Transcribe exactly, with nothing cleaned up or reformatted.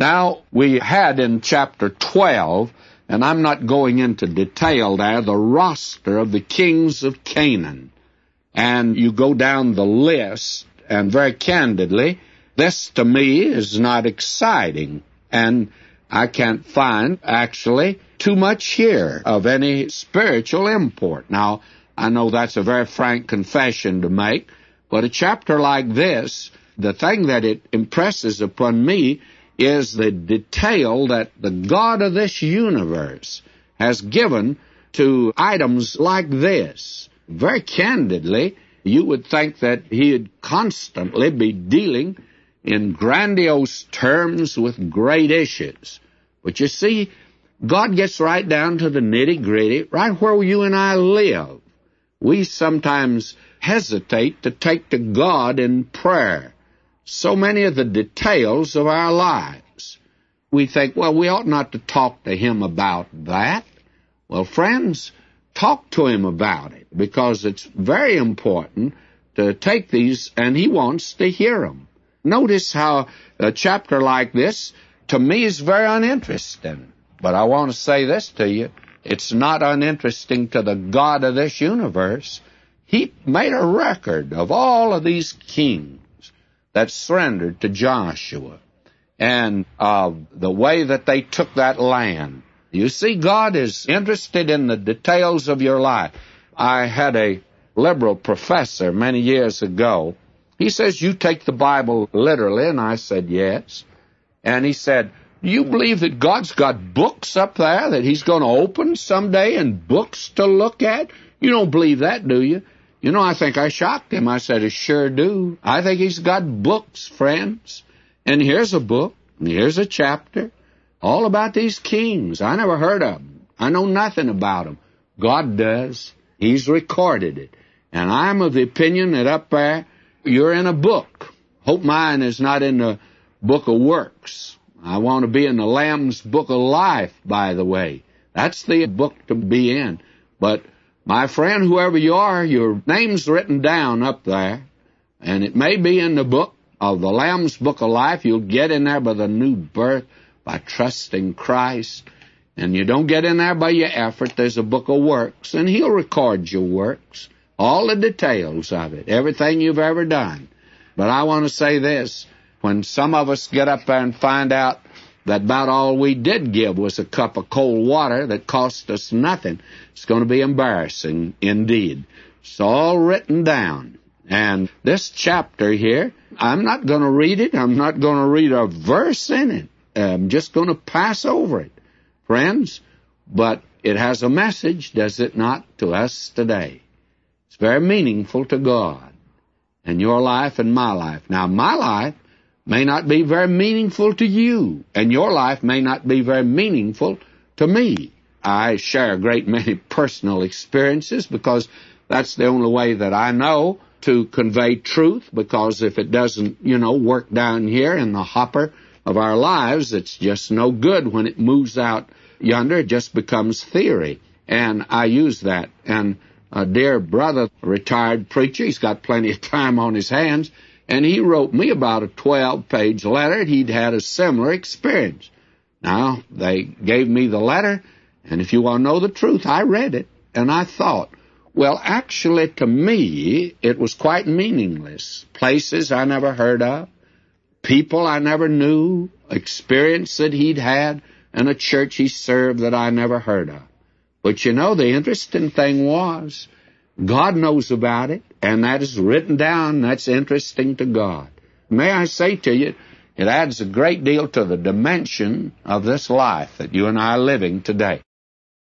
Now, we had in chapter twelve, and I'm not going into detail there, the roster of the kings of Canaan. And you go down the list, and very candidly, this to me is not exciting. And I can't find, actually, too much here of any spiritual import. Now, I know that's a very frank confession to make, but a chapter like this, the thing that it impresses upon me is the detail that the God of this universe has given to items like this. Very candidly, you would think that he'd constantly be dealing in grandiose terms with great issues. But you see, God gets right down to the nitty-gritty, right where you and I live. We sometimes hesitate to take to God in prayer so many of the details of our lives. We think, well, we ought not to talk to Him about that. Well, friends, talk to Him about it, because it's very important to take these, and He wants to hear them. Notice how a chapter like this, to me, is very uninteresting. But I want to say this to you. It's not uninteresting to the God of this universe. He made a record of all of these kings that surrendered to Joshua, and uh, the way that they took that land. You see, God is interested in the details of your life. I had a liberal professor many years ago. He says, you take the Bible literally, and I said, yes. And he said, do you believe that God's got books up there that He's going to open someday and books to look at? You don't believe that, do you? You know, I think I shocked him. I said, I sure do. I think He's got books, friends. And here's a book, and here's a chapter, all about these kings. I never heard of them. I know nothing about them. God does. He's recorded it. And I'm of the opinion that up there, you're in a book. Hope mine is not in the book of works. I want to be in the Lamb's book of life, by the way. That's the book to be in. But my friend, whoever you are, your name's written down up there, and it may be in the book of the Lamb's book of life. You'll get in there by the new birth, by trusting Christ. And you don't get in there by your effort. There's a book of works, and He'll record your works, all the details of it, everything you've ever done. But I want to say this. When some of us get up there and find out that about all we did give was a cup of cold water that cost us nothing, it's going to be embarrassing indeed. It's all written down. And this chapter here, I'm not going to read it. I'm not going to read a verse in it. I'm just going to pass over it, friends. But it has a message, does it not, to us today? It's very meaningful to God and your life and my life. Now, my life may not be very meaningful to you, and your life may not be very meaningful to me. I share a great many personal experiences because that's the only way that I know to convey truth, because if it doesn't, you know, work down here in the hopper of our lives, it's just no good. When it moves out yonder, it just becomes theory. And I use that. And a dear brother, a retired preacher, he's got plenty of time on his hands, and he wrote me about a twelve-page letter. He'd had a similar experience. Now, they gave me the letter, and if you want to know the truth, I read it, and I thought, well, actually, to me, it was quite meaningless. Places I never heard of, people I never knew, experience that he'd had, and a church he served that I never heard of. But you know, the interesting thing was, God knows about it, and that is written down. That's interesting to God. May I say to you, it adds a great deal to the dimension of this life that you and I are living today.